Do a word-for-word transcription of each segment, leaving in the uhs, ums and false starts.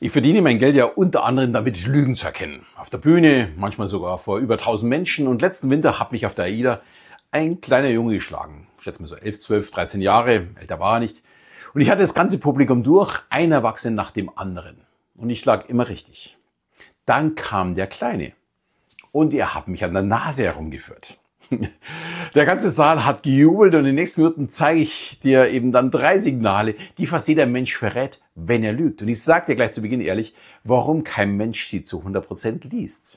Ich verdiene mein Geld ja unter anderem damit, Lügen zu erkennen. Auf der Bühne, manchmal sogar vor über tausend Menschen. Und letzten Winter hat mich auf der AIDA ein kleiner Junge geschlagen. Ich schätze mal so elf, zwölf, dreizehn Jahre, älter war er nicht. Und ich hatte das ganze Publikum durch, ein Erwachsener nach dem anderen. Und ich lag immer richtig. Dann kam der Kleine. Und er hat mich an der Nase herumgeführt. Der ganze Saal hat gejubelt und in den nächsten Minuten zeige ich dir eben dann drei Signale, die fast jeder Mensch verrät, wenn er lügt. Und ich sage dir gleich zu Beginn ehrlich, warum kein Mensch sie zu hundert Prozent liest.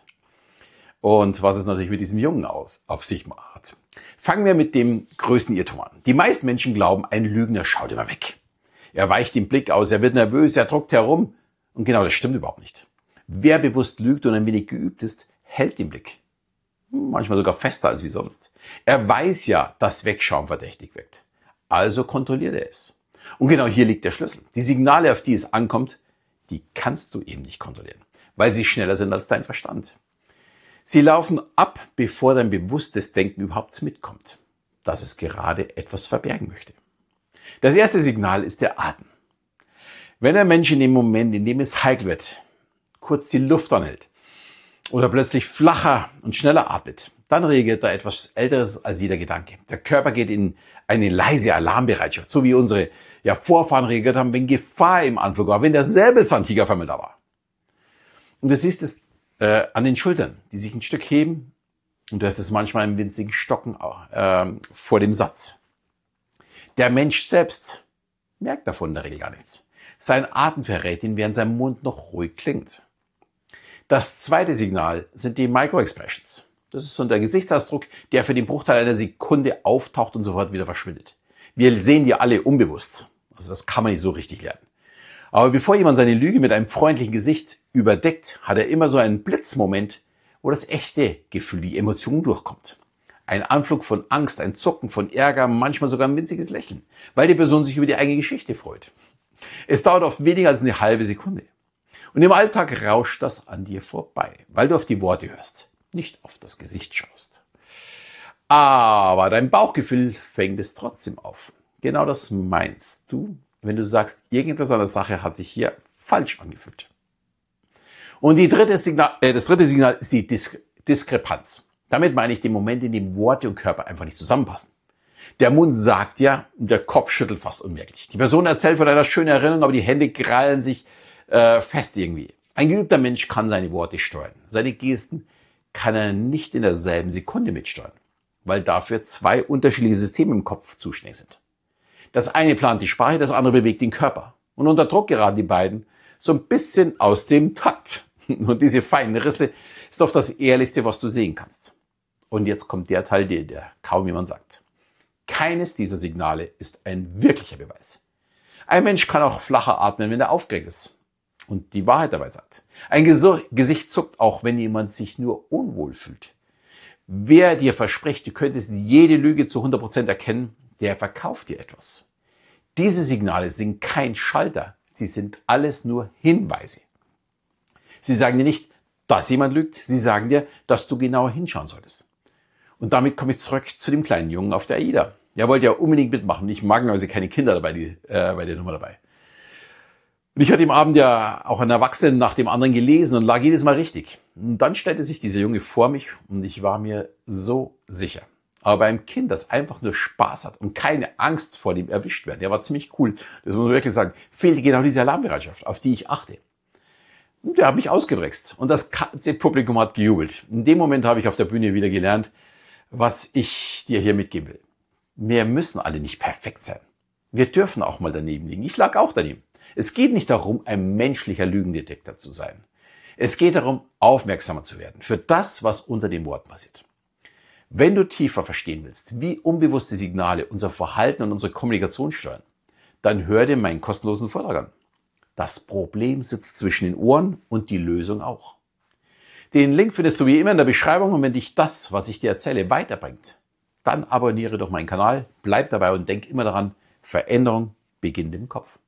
Und was es natürlich mit diesem Jungen aus, auf sich macht. Fangen wir mit dem größten Irrtum an. Die meisten Menschen glauben, ein Lügner schaut immer weg. Er weicht den Blick aus, er wird nervös, er druckt herum. Und genau das stimmt überhaupt nicht. Wer bewusst lügt und ein wenig geübt ist, hält den Blick. Manchmal sogar fester als wie sonst. Er weiß ja, dass Wegschauen verdächtig wirkt. Also kontrolliert er es. Und genau hier liegt der Schlüssel. Die Signale, auf die es ankommt, die kannst du eben nicht kontrollieren, weil sie schneller sind als dein Verstand. Sie laufen ab, bevor dein bewusstes Denken überhaupt mitkommt, dass es gerade etwas verbergen möchte. Das erste Signal ist der Atem. Wenn ein Mensch in dem Moment, in dem es heikel wird, kurz die Luft anhält, oder plötzlich flacher und schneller atmet, dann reagiert da etwas Älteres als jeder Gedanke. Der Körper geht in eine leise Alarmbereitschaft, so wie unsere ja, Vorfahren reagiert haben, wenn Gefahr im Anflug war, wenn der Säbelzahntiger auf einmal da war. Und du siehst es äh, an den Schultern, die sich ein Stück heben, und du hast es manchmal im winzigen Stocken äh, vor dem Satz. Der Mensch selbst merkt davon in der Regel gar nichts. Sein Atem verrät ihn, während sein Mund noch ruhig klingt. Das zweite Signal sind die Micro-Expressions. Das ist so der Gesichtsausdruck, der für den Bruchteil einer Sekunde auftaucht und sofort wieder verschwindet. Wir sehen die alle unbewusst. Also das kann man nicht so richtig lernen. Aber bevor jemand seine Lüge mit einem freundlichen Gesicht überdeckt, hat er immer so einen Blitzmoment, wo das echte Gefühl, die Emotion durchkommt. Ein Anflug von Angst, ein Zucken von Ärger, manchmal sogar ein winziges Lächeln, weil die Person sich über die eigene Geschichte freut. Es dauert oft weniger als eine halbe Sekunde. Und im Alltag rauscht das an dir vorbei, weil du auf die Worte hörst, nicht auf das Gesicht schaust. Aber dein Bauchgefühl fängt es trotzdem auf. Genau das meinst du, wenn du sagst, irgendetwas an der Sache hat sich hier falsch angefühlt. Und die dritte Signal, äh, das dritte Signal ist die Dis- Diskrepanz. Damit meine ich den Moment, in dem Worte und Körper einfach nicht zusammenpassen. Der Mund sagt ja, der Kopf schüttelt fast unmerklich. Die Person erzählt von einer schönen Erinnerung, aber die Hände krallen sich äh, fest irgendwie. Ein geübter Mensch kann seine Worte steuern. Seine Gesten kann er nicht in derselben Sekunde mitsteuern, weil dafür zwei unterschiedliche Systeme im Kopf zuständig sind. Das eine plant die Sprache, das andere bewegt den Körper. Und unter Druck geraten die beiden so ein bisschen aus dem Takt. Und diese feinen Risse ist oft das Ehrlichste, was du sehen kannst. Und jetzt kommt der Teil, der, der kaum jemand sagt. Keines dieser Signale ist ein wirklicher Beweis. Ein Mensch kann auch flacher atmen, wenn er aufgeregt ist und die Wahrheit dabei sagt. Ein Gesu- Gesicht zuckt auch, wenn jemand sich nur unwohl fühlt. Wer dir verspricht, du könntest jede Lüge zu hundert Prozent erkennen, der verkauft dir etwas. Diese Signale sind kein Schalter, sie sind alles nur Hinweise. Sie sagen dir nicht, dass jemand lügt, sie sagen dir, dass du genauer hinschauen solltest. Und damit komme ich zurück zu dem kleinen Jungen auf der AIDA. Der wollte ja unbedingt mitmachen. Ich mag also keine Kinder dabei, die, äh, bei der Nummer dabei. Und ich hatte im Abend ja auch einen Erwachsenen nach dem anderen gelesen und lag jedes Mal richtig. Und dann stellte sich dieser Junge vor mich und ich war mir so sicher. Aber beim Kind, das einfach nur Spaß hat und keine Angst vor dem erwischt werden, der war ziemlich cool, das muss man wirklich sagen, fehlte genau diese Alarmbereitschaft, auf die ich achte. Und der hat mich ausgedreckst und das ganze Publikum hat gejubelt. In dem Moment habe ich auf der Bühne wieder gelernt, was ich dir hier mitgeben will. Wir müssen alle nicht perfekt sein. Wir dürfen auch mal daneben liegen. Ich lag auch daneben. Es geht nicht darum, ein menschlicher Lügendetektor zu sein. Es geht darum, aufmerksamer zu werden für das, was unter den Worten passiert. Wenn du tiefer verstehen willst, wie unbewusste Signale unser Verhalten und unsere Kommunikation steuern, dann hör dir meinen kostenlosen Vortrag an. Das Problem sitzt zwischen den Ohren und die Lösung auch. Den Link findest du wie immer in der Beschreibung und wenn dich das, was ich dir erzähle, weiterbringt, dann abonniere doch meinen Kanal, bleib dabei und denk immer daran, Veränderung beginnt im Kopf.